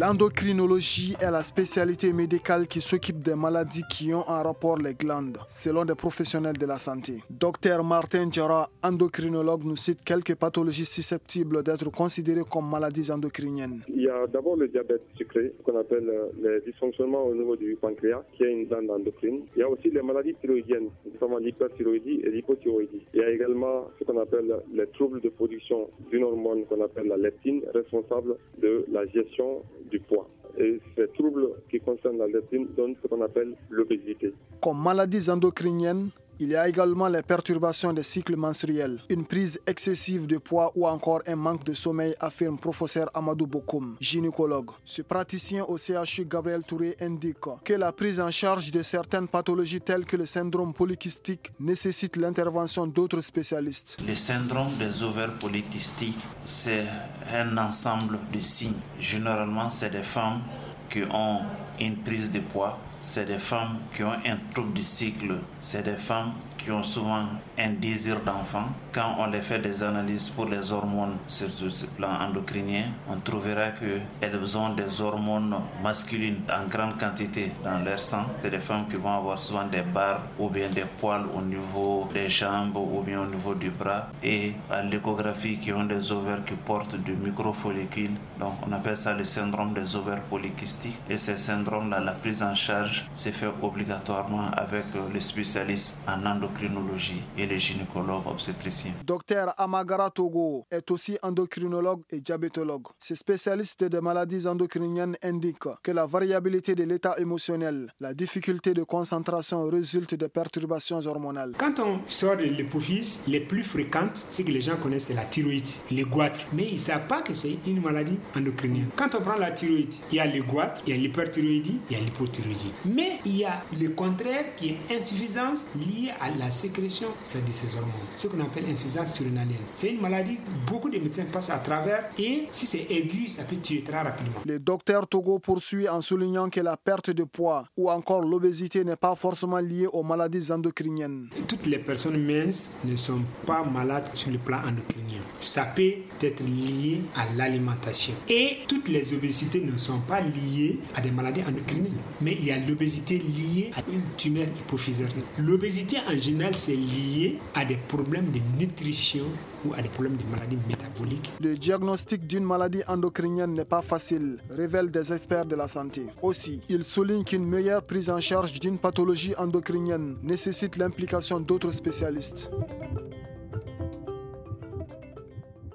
L'endocrinologie est la spécialité médicale qui s'occupe des maladies qui ont en rapport les glandes, selon des professionnels de la santé. Dr Martin Djara, endocrinologue, nous cite quelques pathologies susceptibles d'être considérées comme maladies endocriniennes. Il y a d'abord le diabète sucré, qu'on appelle les dysfonctionnements au niveau du pancréas, qui est une glande endocrine. Il y a aussi les maladies thyroïdiennes, notamment l'hyperthyroïdie et l'hypothyroïdie. Il y a également ce qu'on appelle les troubles de production d'une hormone qu'on appelle la leptine, responsable de la gestion du poids. Et ces troubles qui concernent la leptine donnent ce qu'on appelle l'obésité. Comme maladies endocriniennes, il y a également les perturbations des cycles menstruels, une prise excessive de poids ou encore un manque de sommeil, affirme professeur Amadou Bokoum, gynécologue. Ce praticien au CHU Gabriel Touré indique que la prise en charge de certaines pathologies telles que le syndrome polykystique nécessite l'intervention d'autres spécialistes. Le syndrome des ovaires polykystiques, c'est un ensemble de signes. Généralement, c'est des femmes qui ont une prise de poids. C'est des femmes qui ont un trouble du cycle, c'est des femmes qui ont souvent un désir d'enfant. Quand on les fait des analyses pour les hormones sur ce plan endocrinien, on trouvera qu'elles ont des hormones masculines en grande quantité dans leur sang. C'est des femmes qui vont avoir souvent des barres ou bien des poils au niveau des jambes ou bien au niveau du bras. Et à l'échographie, qui ont des ovaires qui portent de microfollicules. Donc on appelle ça le syndrome des ovaires polykystiques. Et ce syndrome-là, la prise en charge se fait obligatoirement avec les spécialistes en endocrinologie et les gynécologues obstétriciens. Dr Amagara Togo est aussi endocrinologue et diabétologue. Ce spécialiste des maladies endocriniennes indique que la variabilité de l'état émotionnel, la difficulté de concentration résulte des perturbations hormonales. Quand on sort de l'hypophyse, les plus fréquentes, c'est que les gens connaissent la thyroïde, les goitres, mais ils ne savent pas que c'est une maladie endocrinienne. Quand on prend la thyroïde, il y a les goitres, il y a l'hyperthyroïdie, il y a l'hypothyroïdie. Mais il y a le contraire qui est insuffisance liée à la sécrétion de ces hormones, ce qu'on appelle insuffisance surrénalienne. C'est une maladie que beaucoup de médecins passent à travers et si c'est aigu, ça peut tuer très rapidement. Le docteur Togo poursuit en soulignant que la perte de poids ou encore l'obésité n'est pas forcément liée aux maladies endocriniennes. Toutes les personnes minces ne sont pas malades sur le plan endocrinien. Ça peut être lié à l'alimentation. Et toutes les obésités ne sont pas liées à des maladies endocriniennes. Mais il y a l'obésité liée à une tumeur hypophysaire. L'obésité en général, c'est lié à des problèmes de nutrition ou à des problèmes de maladies métaboliques. Le diagnostic d'une maladie endocrinienne n'est pas facile, révèlent des experts de la santé. Aussi, il souligne qu'une meilleure prise en charge d'une pathologie endocrinienne nécessite l'implication d'autres spécialistes.